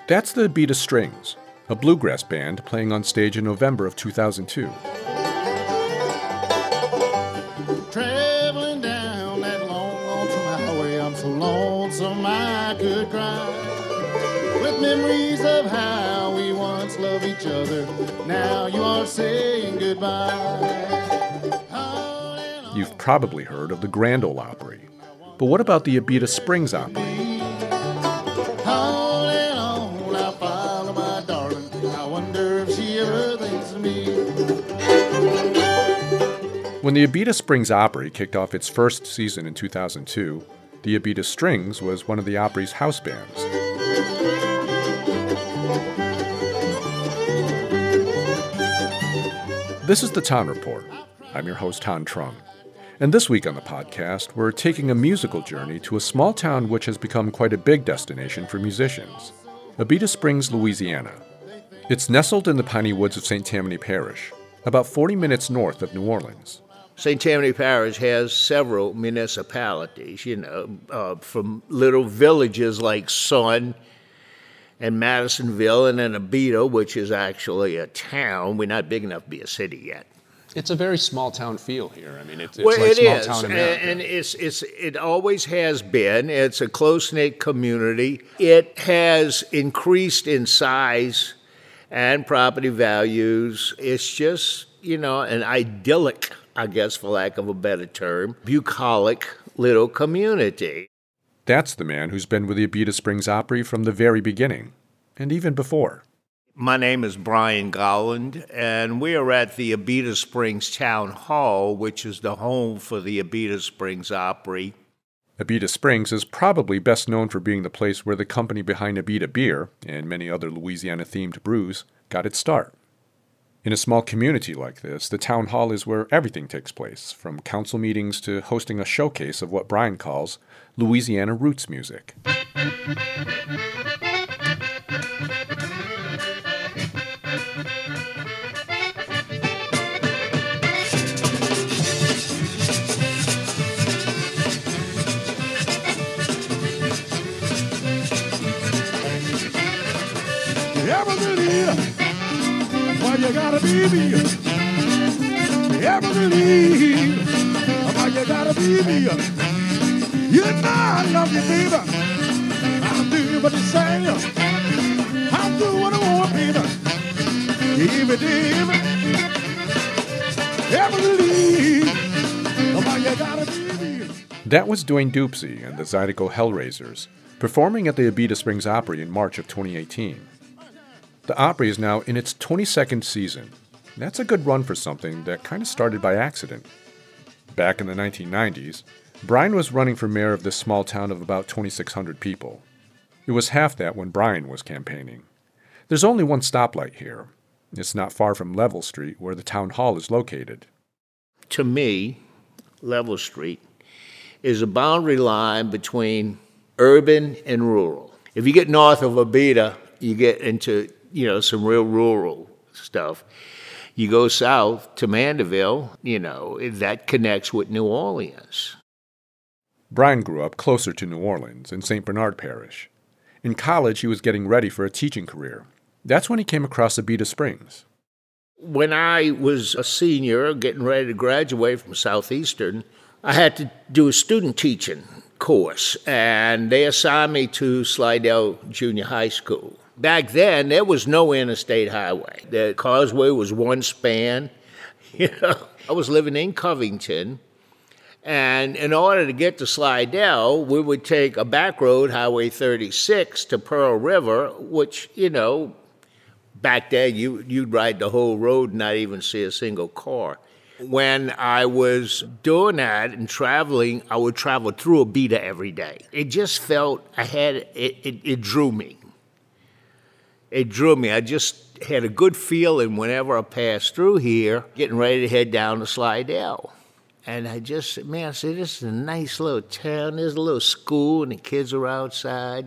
That's the Abita Strings, a bluegrass band playing on stage in November of 2002. Traveling down that long lonesome highway, I'm so lonesome I could cry. With memories of how we once loved each other, now you are saying goodbye. You've probably heard of the Grand Ole Opry. But what about the Abita Springs Opry? When the Abita Springs Opry kicked off its first season in 2002, the Abita Strings was one of the Opry's house bands. This is the Ton Report. I'm your host, Han Trung. And this week on the podcast, we're taking a musical journey to a small town which has become quite a big destination for musicians, Abita Springs, Louisiana. It's nestled in the piney woods of St. Tammany Parish, about 40 minutes north of New Orleans. St. Tammany Parish has several municipalities, from little villages like Sun and Madisonville, and then Abita, which is actually a town. We're not big enough to be a city yet. It's a very small town feel here. I mean, it's well, like it small is, town America. And it always has been. It's a close-knit community. It has increased in size and property values. It's just, an idyllic, I guess, for lack of a better term, bucolic little community. That's the man who's been with the Abita Springs Opry from the very beginning, and even before. My name is Brian Gowland, and we are at the Abita Springs Town Hall, which is the home for the Abita Springs Opry. Abita Springs is probably best known for being the place where the company behind Abita Beer and many other Louisiana-themed brews got its start. In a small community like this, the town hall is where everything takes place, from council meetings to hosting a showcase of what Brian calls Louisiana roots music. You gotta be me. You ever believe why you gotta be me? You know I love you, baby. I'll do what you say. I'll do what I want, baby. Every day, ever believe why you gotta be me. That was Dwayne Dupsy and the Zydeco Hellraisers performing at the Abita Springs Opry in March of 2018. The Opry is now in its 22nd season. That's a good run for something that kind of started by accident. Back in the 1990s, Brian was running for mayor of this small town of about 2,600 people. It was half that when Brian was campaigning. There's only one stoplight here. It's not far from Level Street, where the town hall is located. To me, Level Street is a boundary line between urban and rural. If you get north of Abita, you get into some real rural stuff. You go south to Mandeville, that connects with New Orleans. Brian grew up closer to New Orleans in St. Bernard Parish. In college, he was getting ready for a teaching career. That's when he came across Abita Springs. When I was a senior, getting ready to graduate from Southeastern, I had to do a student teaching course, and they assigned me to Slidell Junior High School. Back then, there was no interstate highway. The causeway was one span. I was living in Covington, and in order to get to Slidell, we would take a back road, Highway 36, to Pearl River, which, back then you'd ride the whole road and not even see a single car. When I was doing that and traveling, I would travel through Abita every day. It just felt, it drew me. It drew me. I just had a good feeling whenever I passed through here, getting ready to head down to Slidell. And I said, this is a nice little town. There's a little school and the kids are outside,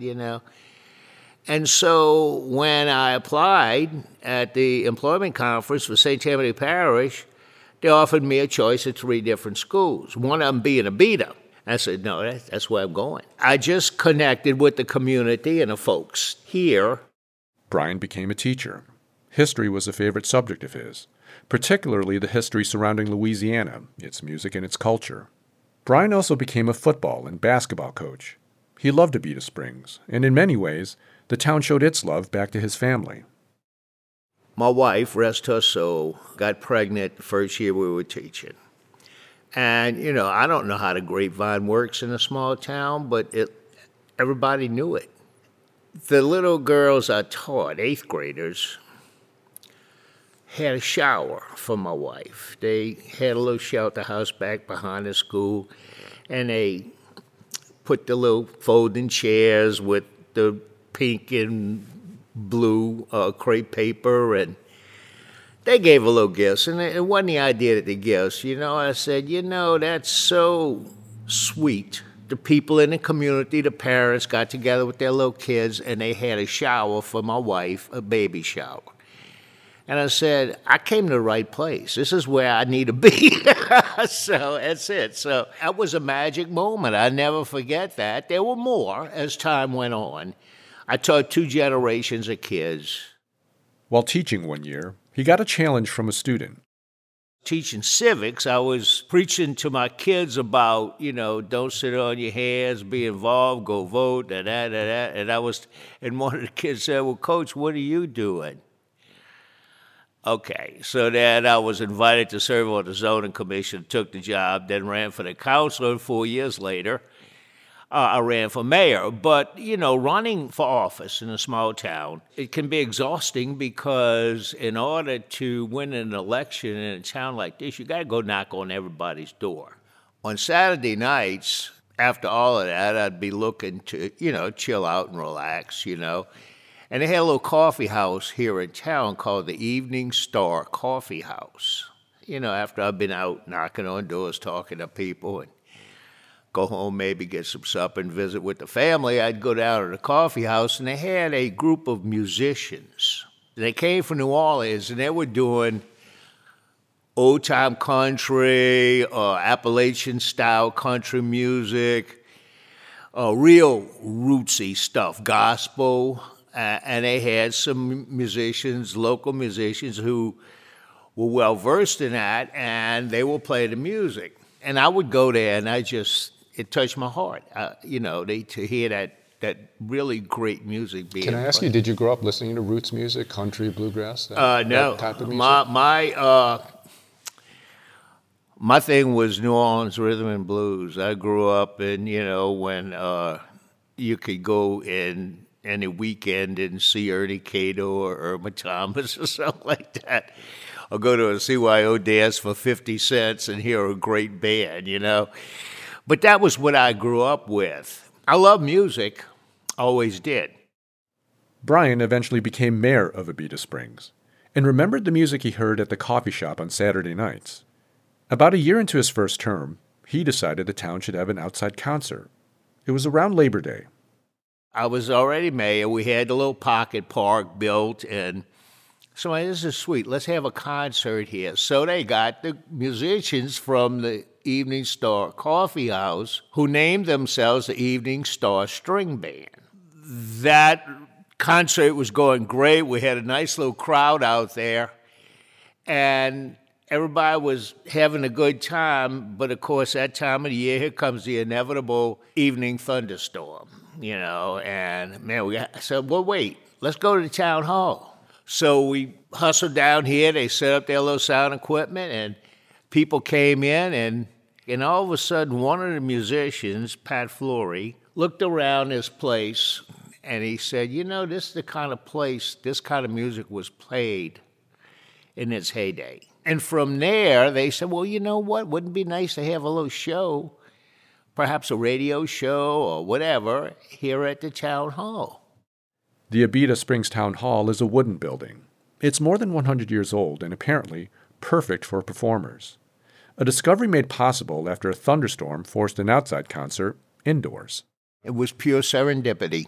And so when I applied at the employment conference for St. Tammany Parish, they offered me a choice of 3 different schools, one of them being Abita. I said, no, that's where I'm going. I just connected with the community and the folks here. Brian became a teacher. History was a favorite subject of his, particularly the history surrounding Louisiana, its music and its culture. Brian also became a football and basketball coach. He loved Abita Springs, and in many ways, the town showed its love back to his family. My wife, rest her soul, got pregnant the first year we were teaching. And, I don't know how the grapevine works in a small town, but everybody knew it. The little girls I taught, 8th graders, had a shower for my wife. They had a little shelter house back behind the school, and they put the little folding chairs with the pink and blue crepe paper, and they gave a little gifts. And it wasn't the idea that the gifts, I said, that's so sweet. The people in the community, the parents got together with their little kids, and they had a shower for my wife, a baby shower. And I said, I came to the right place. This is where I need to be. So that's it. So that was a magic moment. I never forget that. There were more as time went on. I taught 2 generations of kids. While teaching one year, he got a challenge from a student. Teaching civics, I was preaching to my kids about, don't sit on your hands, be involved, go vote, and one of the kids said, well, Coach, what are you doing? Okay, so then I was invited to serve on the zoning commission, took the job, then ran for the council, and 4 years later, I ran for mayor. But, running for office in a small town, it can be exhausting because in order to win an election in a town like this, you got to go knock on everybody's door. On Saturday nights, after all of that, I'd be looking to, chill out and relax, And they had a little coffee house here in town called the Evening Star Coffee House. After I've been out knocking on doors, talking to people, and go home, maybe get some supper and visit with the family, I'd go down to the coffee house, and they had a group of musicians. They came from New Orleans, and they were doing old-time country, Appalachian-style country music, real rootsy stuff, gospel. And they had some musicians, local musicians, who were well-versed in that, and they would play the music. And I would go there, and it touched my heart, to hear that really great music being Can I ask played. you, did you grow up listening to roots music, country, bluegrass, No. that type of music? My thing was New Orleans rhythm and blues. I grew up in, when you could go in any weekend and see Ernie Cato or Irma Thomas or something like that. Or go to a CYO dance for 50 cents and hear a great band, But that was what I grew up with. I love music, always did. Brian eventually became mayor of Abita Springs and remembered the music he heard at the coffee shop on Saturday nights. About a year into his first term, he decided the town should have an outside concert. It was around Labor Day. I was already mayor. We had the little pocket park built, and so this is sweet. Let's have a concert here. So they got the musicians from the Evening Star Coffee House who named themselves the Evening Star String Band. That concert was going great. We had a nice little crowd out there, and everybody was having a good time. But, of course, that time of the year, here comes the inevitable evening thunderstorm. And man, I said, well, wait, let's go to the town hall. So we hustled down here. They set up their little sound equipment, and people came in, and all of a sudden, one of the musicians, Pat Flory, looked around this place, and he said, this is the kind of place, this kind of music was played in its heyday. And from there, they said, well, you know what? Wouldn't it be nice to have a little show, perhaps a radio show or whatever, here at the town hall? The Abita Springs Town Hall is a wooden building. It's more than 100 years old and apparently perfect for performers. A discovery made possible after a thunderstorm forced an outside concert indoors. It was pure serendipity.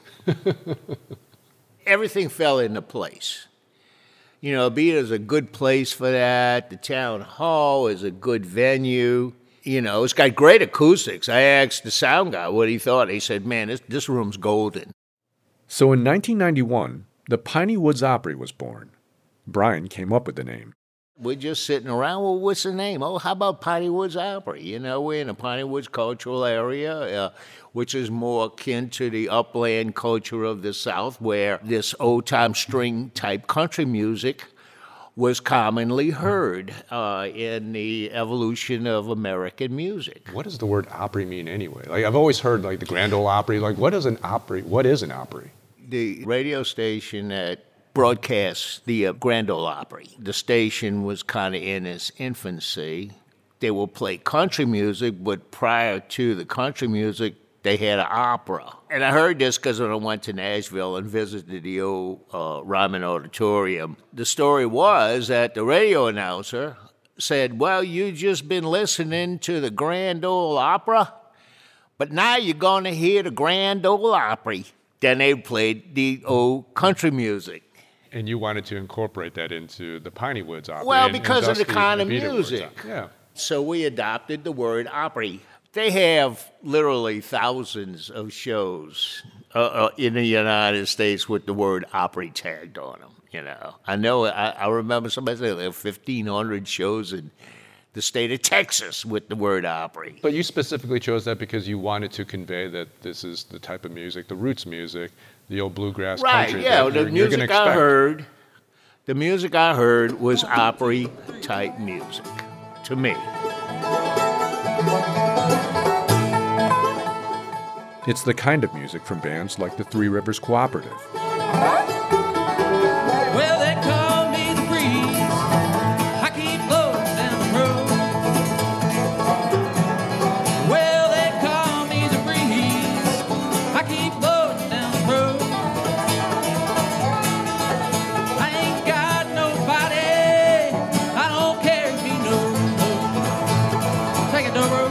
Everything fell into place. Abita is a good place for that. The town hall is a good venue. It's got great acoustics. I asked the sound guy what he thought. He said, man, this room's golden. So in 1991, the Piney Woods Opry was born. Brian came up with the name. We're just sitting around, well, what's the name? Oh, how about Piney Woods Opry? You know, we're in the Piney Woods cultural area, which is more akin to the upland culture of the South, where this old-time string-type country music was commonly heard in the evolution of American music. What does the word Opry mean anyway? Like, I've always heard like the Grand Ole Opry. Like, what is an Opry? What is an Opry? The radio station that broadcasts the Grand Ole Opry, the station was kind of in its infancy. They will play country music, but prior to the country music, they had an opera. And I heard this because when I went to Nashville and visited the old Ryman Auditorium, the story was that the radio announcer said, well, you just been listening to the Grand Ole Opera, but now you're going to hear the Grand Ole Opry. Then they played the old country music. And you wanted to incorporate that into the Piney Woods Opry. Well, and because of the kind of Evita Woods music. Opry. Yeah. So we adopted the word Opry. They have literally thousands of shows in the United States with the word Opry tagged on them. You know, I remember somebody saying there are 1,500 shows in the state of Texas with the word Opry. But you specifically chose that because you wanted to convey that this is the type of music, the roots music, the old bluegrass country. Right, yeah. That The music I heard was Opry type music to me. It's the kind of music from bands like the Three Rivers Cooperative. Well, they call me the breeze. I keep blowing down the road. Well, they call me the breeze. I keep blowing down the road. I ain't got nobody. I don't care if he knows. Take it, Dobro.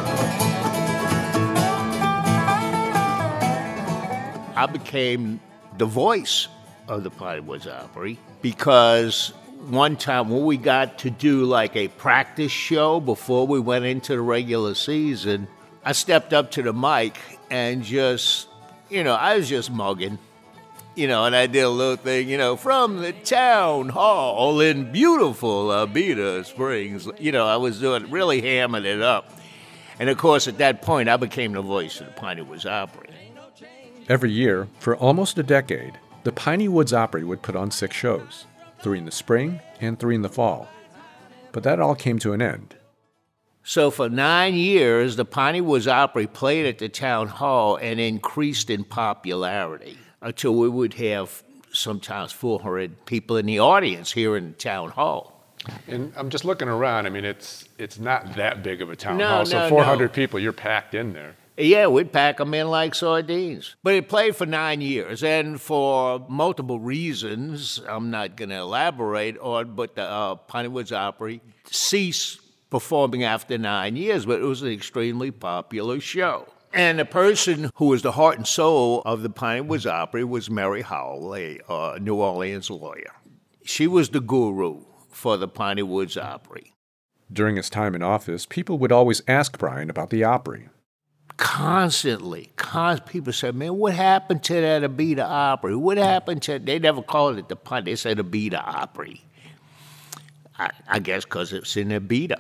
I became the voice of the Piney Woods Opry because one time when we got to do like a practice show before we went into the regular season, I stepped up to the mic and just, I was just mugging, and I did a little thing, from the town hall in beautiful Abita Springs. I was really hamming it up. And of course, at that point, I became the voice of the Piney Woods Opry. Every year, for almost a decade, the Piney Woods Opry would put on 6 shows, 3 in the spring and 3 in the fall. But that all came to an end. So for 9 years, the Piney Woods Opry played at the town hall and increased in popularity until we would have sometimes 400 people in the audience here in the town hall. And I'm just looking around. I mean, it's not that big of a town No, hall. So no, 400 no. people, you're packed in there. Yeah, we'd pack them in like sardines. But it played for 9 years, and for multiple reasons I'm not going to elaborate on, but the Piney Woods Opry ceased performing after 9 years, but it was an extremely popular show. And the person who was the heart and soul of the Piney Woods Opry was Mary Howell, a New Orleans lawyer. She was the guru for the Piney Woods Opry. During his time in office, people would always ask Brian about the Opry. Constantly, people said, man, what happened to that Abita Opry? What happened to, they never called it the Piney, they said Abita Opry. I guess because it's in Abita.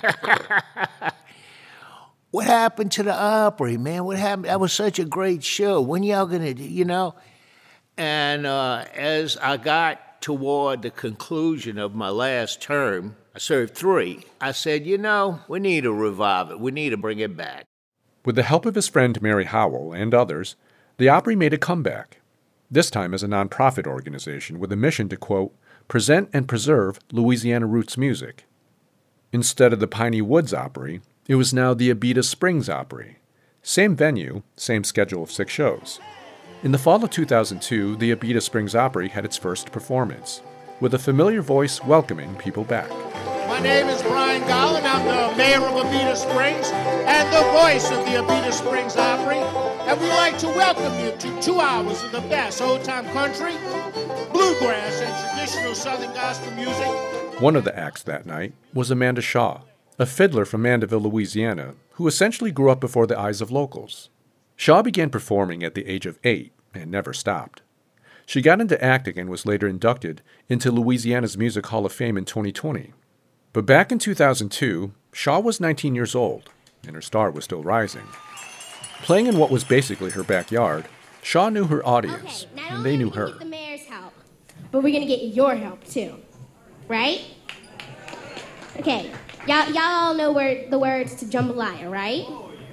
What happened to the Opry, man? What happened? That was such a great show. When y'all gonna do, And as I got toward the conclusion of my last term, I served 3. I said, we need to revive it. We need to bring it back. With the help of his friend Mary Howell and others, the Opry made a comeback, this time as a nonprofit organization with a mission to, quote, present and preserve Louisiana roots music. Instead of the Piney Woods Opry, it was now the Abita Springs Opry. Same venue, same schedule of 6 shows. In the fall of 2002, the Abita Springs Opry had its first performance, with a familiar voice welcoming people back. My name is Brian Garland. I'm the mayor of Abita Springs and the voice of the Abita Springs Opry. And we'd like to welcome you to 2 hours of the best old-time country, bluegrass, and traditional Southern gospel music. One of the acts that night was Amanda Shaw, a fiddler from Mandeville, Louisiana, who essentially grew up before the eyes of locals. Shaw began performing at the age of 8 and never stopped. She got into acting and was later inducted into Louisiana's Music Hall of Fame in 2020. But back in 2002, Shaw was 19 years old, and her star was still rising. Playing in what was basically her backyard, Shaw knew her audience, and they knew her. Get the mayor's help, but we're gonna get your help too, right? Okay, y'all all know the words to Jambalaya, right?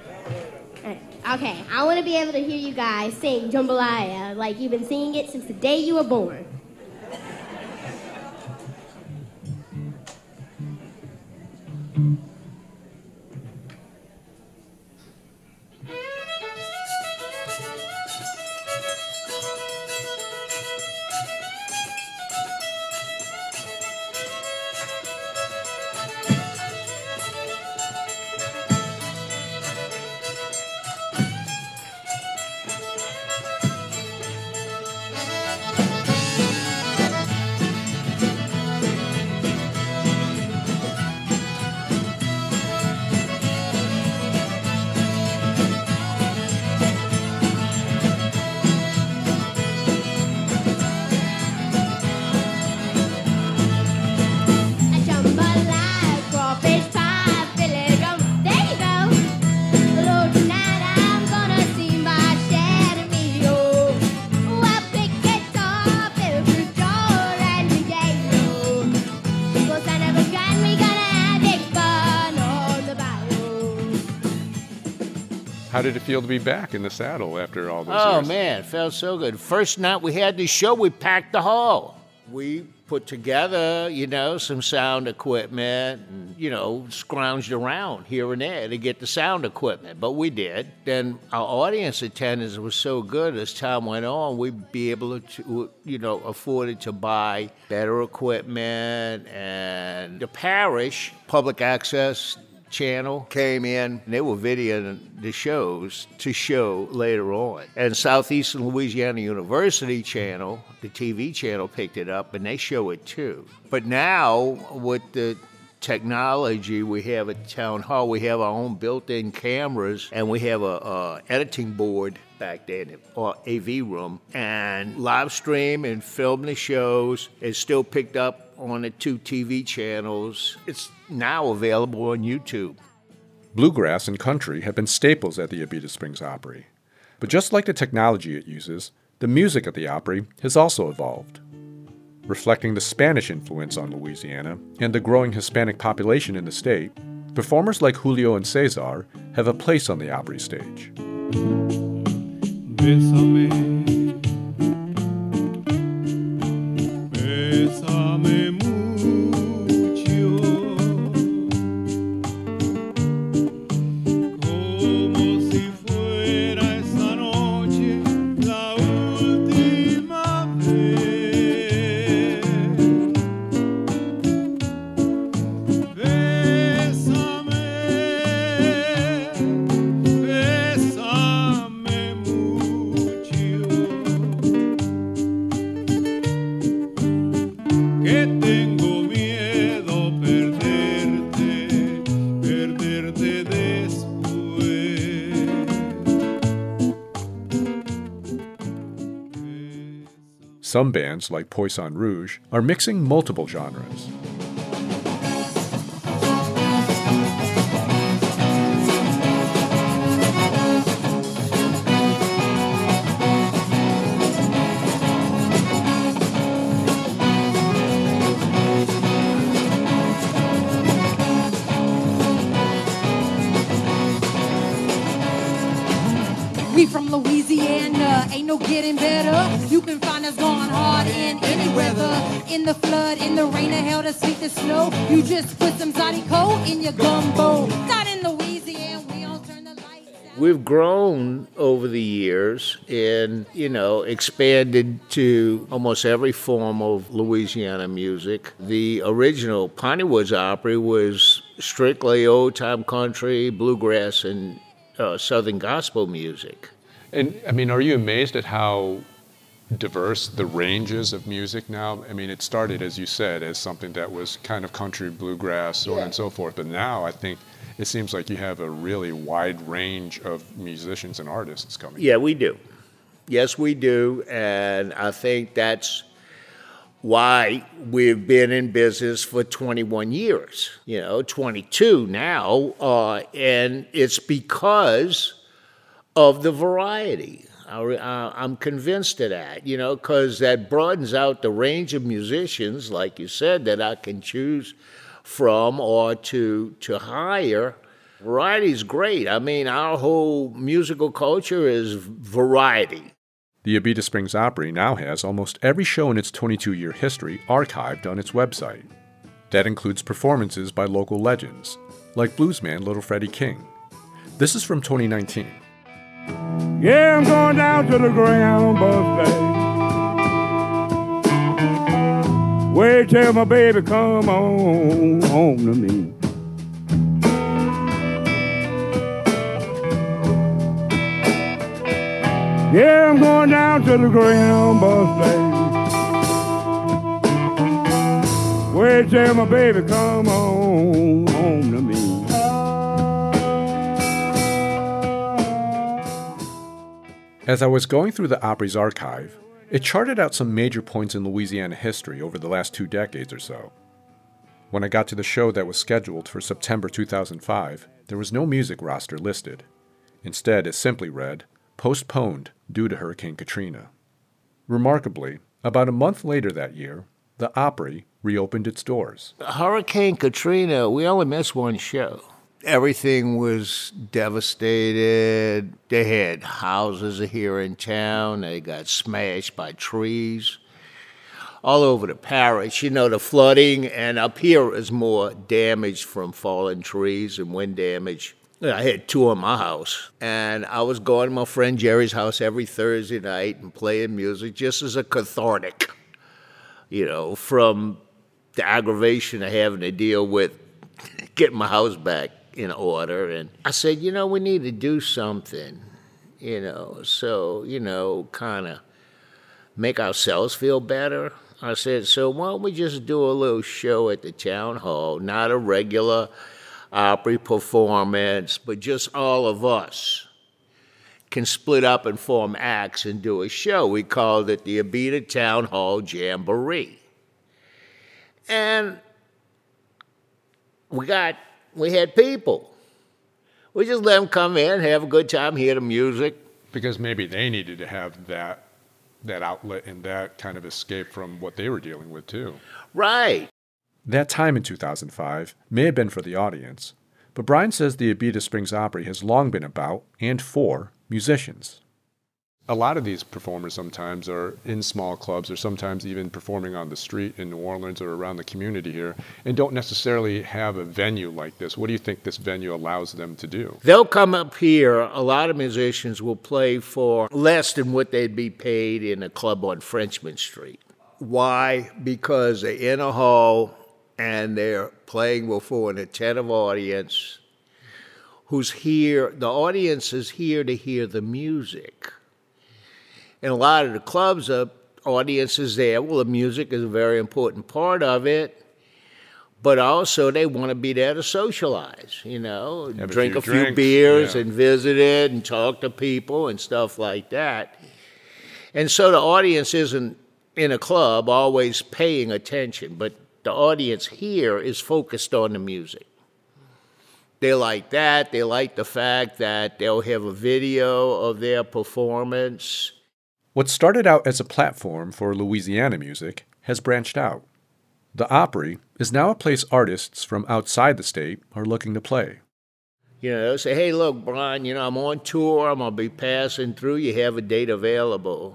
Okay, I want to be able to hear you guys sing Jambalaya like you've been singing it since the day you were born. How did it feel to be back in the saddle after all those Oh, years? man, it felt so good. First night we had the show, we packed the hall. We put together, some sound equipment and, scrounged around here and there to get the sound equipment, but we did. Then our audience attendance was so good as time went on, we'd be able to, afford to buy better equipment, and the parish public access channel came in, and they were videoing the shows to show later on. And Southeastern Louisiana University channel, the TV channel, picked it up, and they show it too. But now, with the technology we have at Town Hall, we have our own built-in cameras, and we have a editing board back there, or AV room, and live stream and film the shows. It's still picked up on the 2 TV channels. It's now available on YouTube. Bluegrass and country have been staples at the Abita Springs Opry. But just like the technology it uses, the music at the Opry has also evolved. Reflecting the Spanish influence on Louisiana and the growing Hispanic population in the state, performers like Julio and Cesar have a place on the Opry stage. Bésame, bésame mucho, como si fuera esa noche la última vez. Bésame, bésame mucho, que tengo miedo perderte, perderte después. Some bands, like Poisson Rouge, are mixing multiple genres. We from Louisiana, ain't no getting better. You can find us going hard in any weather. In the flood, in the rain, the hell, the sleet, the snow. You just put some Zydeco in your gumbo. Got in Louisiana, we don't turn the lights out. We've grown over the years and, expanded to almost every form of Louisiana music. The original Piney Woods Opry was strictly old-time country, bluegrass, and Southern gospel music. And are you amazed at how diverse the ranges of music now? It started, as you said, as something that was kind of country, bluegrass, so on and so forth. But now I think it seems like you have a really wide range of musicians and artists coming. Yeah, we do. Yes, we do. And I think that's why we've been in business for 21 years, 22 now. And it's because of the variety. I'm convinced of that, because that broadens out the range of musicians, like you said, that I can choose from or to hire. Variety is great. I mean, our whole musical culture is variety. The Abita Springs Opry now has almost every show in its 22-year history archived on its website. That includes performances by local legends, like bluesman Little Freddie King. This is from 2019. Yeah, I'm going down to the Greyhound bus station. Wait till my baby come on home to me. Yeah, I'm going down to the Greyhound bus station. Wait till my baby come on home to me. As I was going through the Opry's archive, it charted out some major points in Louisiana history over the last 2 decades or so. When I got to the show that was scheduled for September 2005, there was no music roster listed. Instead, it simply read, postponed due to Hurricane Katrina. Remarkably, about a month later that year, the Opry reopened its doors. Hurricane Katrina, we only missed one show. Everything was devastated. They had houses here in town. They got smashed by trees all over the parish. The flooding, and up here is more damage from fallen trees and wind damage. I had 2 in my house, and I was going to my friend Jerry's house every Thursday night and playing music just as a cathartic, from the aggravation of having to deal with getting my house back in order. And I said, we need to do something, so, kind of make ourselves feel better. I said, so why don't we just do a little show at the town hall, not a regular Opry performance, but just all of us can split up and form acts and do a show. We called it the Abita Town Hall Jamboree. And we had people. We just let them come in, have a good time, hear the music. Because maybe they needed to have that outlet and that kind of escape from what they were dealing with, too. Right. That time in 2005 may have been for the audience, but Brian says the Abita Springs Opry has long been about, and for, musicians. A lot of these performers sometimes are in small clubs or sometimes even performing on the street in New Orleans or around the community here and don't necessarily have a venue like this. What do you think this venue allows them to do? They'll come up here. A lot of musicians will play for less than what they'd be paid in a club on Frenchman Street. Why? Because they're in a hall and they're playing before an attentive audience who's here. The audience is here to hear the music. In a lot of the clubs, the audience is there. Well, the music is a very important part of it, but also they want to be there to socialize, drink a few beers and visit it and talk to people and stuff like that. And so the audience isn't in a club always paying attention, but the audience here is focused on the music. They like that. They like the fact that they'll have a video of their performance. What started out as a platform for Louisiana music has branched out. The Opry is now a place artists from outside the state are looking to play. They'll say, hey, look, Brian, I'm on tour. I'm going to be passing through. You have a date available,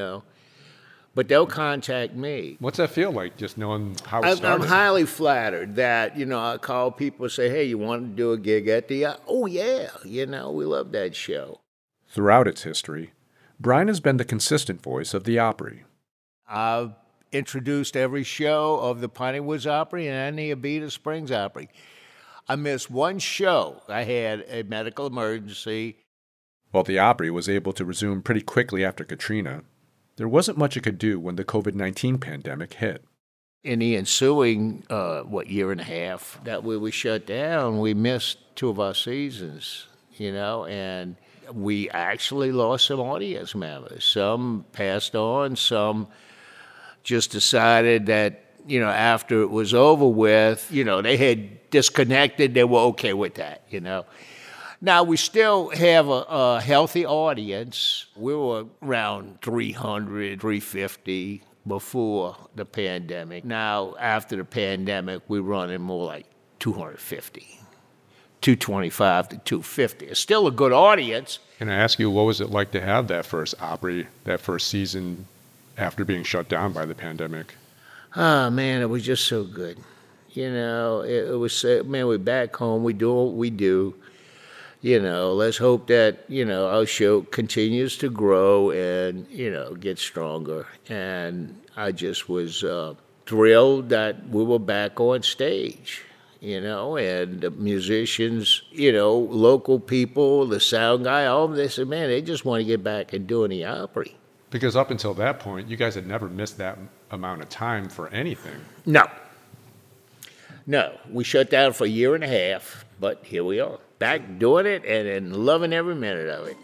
But they'll contact me. What's that feel like, just knowing how it started? I'm highly flattered that, I call people and say, hey, you want to do a gig at the... Oh, yeah, we love that show. Throughout its history, Brian has been the consistent voice of the Opry. I've introduced every show of the Piney Woods Opry and the Abita Springs Opry. I missed one show. I had a medical emergency. While the Opry was able to resume pretty quickly after Katrina, there wasn't much it could do when the COVID-19 pandemic hit. In the ensuing, year and a half that we were shut down, we missed 2 of our seasons. you know, and we actually lost some audience members. Some passed on, some just decided that, you know, after it was over with, you know, they had disconnected, they were okay with that, you know. Now, we still have a healthy audience. We were around 300, 350 before the pandemic. Now, after the pandemic, we're running more like 250. 225 to 250. It's still a good audience. Can I ask you, what was it like to have that first Opry, that first season after being shut down by the pandemic? Oh, man, it was just so good. You know, it was, man, we're back home. We do what we do. You know, let's hope that, you know, our show continues to grow and, you know, get stronger. And I just was thrilled that we were back on stage. You know, and the musicians, you know, local people, the sound guy, all of them, they said, man, they just want to get back and doing the Opry. Because up until that point, you guys had never missed that amount of time for anything. No. No. We shut down for a year and a half, but here we are. Back doing it and loving every minute of it.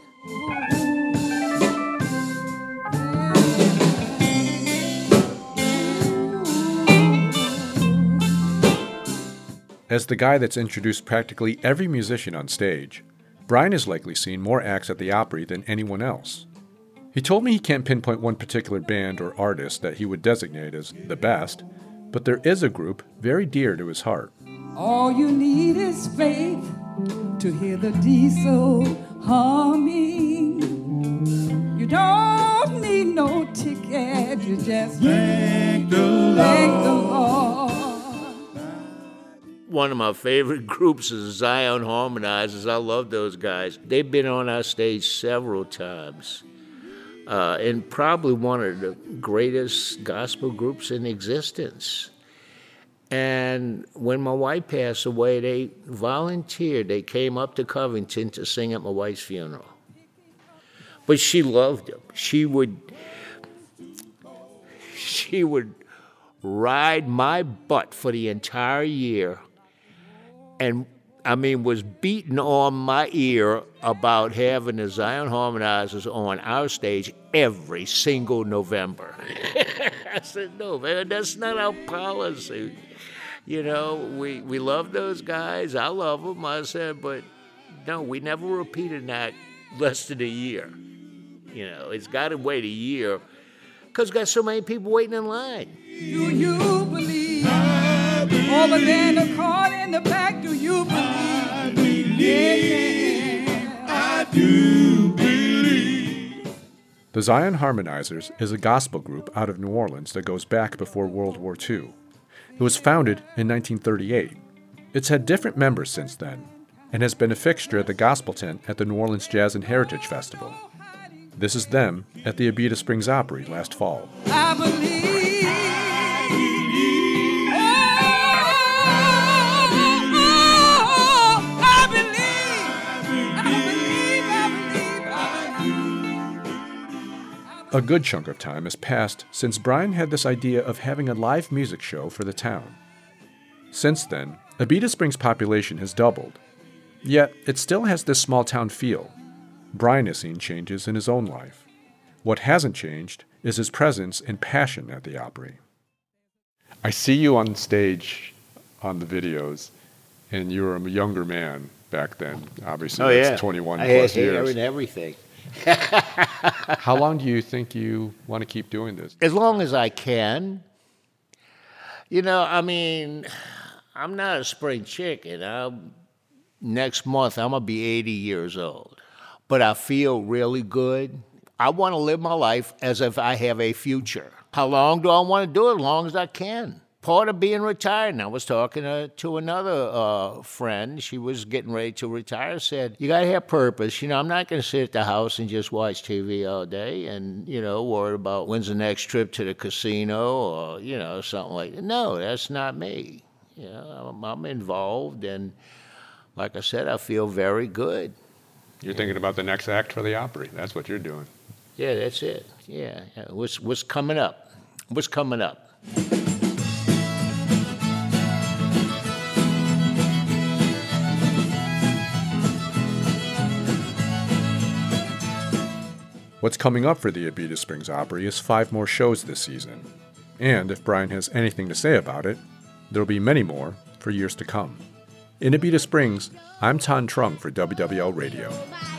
As the guy that's introduced practically every musician on stage, Brian has likely seen more acts at the Opry than anyone else. He told me he can't pinpoint one particular band or artist that he would designate as the best, but there is a group very dear to his heart. All you need is faith to hear the diesel humming. You don't need no ticket, you just thank the Lord. One of my favorite groups is Zion Harmonizers. I love those guys. They've been on our stage several times. And probably one of the greatest gospel groups in existence. And when my wife passed away, they volunteered. They came up to Covington to sing at my wife's funeral. But she loved them. She would ride my butt for the entire year, and I mean, was beating on my ear about having the Zion Harmonizers on our stage every single November. I said, no, man, that's not our policy. You know, we love those guys. I love them. I said, but no, we never repeated that less than a year. You know, it's got to wait a year because got so many people waiting in line. Do you believe? Over there in the car in the back, do you believe? I believe. I do believe. The Zion Harmonizers is a gospel group out of New Orleans that goes back before World War II. It was founded in 1938. It's had different members since then, and has been a fixture at the Gospel Tent at the New Orleans Jazz and Heritage Festival. This is them at the Abita Springs Opry last fall. I believe. A good chunk of time has passed since Brian had this idea of having a live music show for the town. Since then, Abita Springs' population has doubled. Yet, it still has this small town feel. Brian has seen changes in his own life. What hasn't changed is his presence and passion at the Opry. I see you on stage on the videos, and you were a younger man back then. Obviously, that's 21 plus years. And everything. How long do you think you want to keep doing this? As long as I can. You know, I mean, I'm not a spring chicken. Next month, I'm going to be 80 years old. But I feel really good. I want to live my life as if I have a future. How long do I want to do it? As long as I can. Part of being retired, and I was talking to another friend, she was getting ready to retire, said, you got to have purpose. You know, I'm not going to sit at the house and just watch TV all day and, you know, worry about when's the next trip to the casino or, you know, something like that. No, that's not me. You know, I'm involved, and like I said, I feel very good. You're thinking about the next act for the Opry. That's what you're doing. Yeah, that's it. Yeah. What's coming up? What's coming up? What's coming up for the Abita Springs Opry is 5 more shows this season. And if Brian has anything to say about it, there'll be many more for years to come. In Abita Springs, I'm Ton Trung for WWL Radio.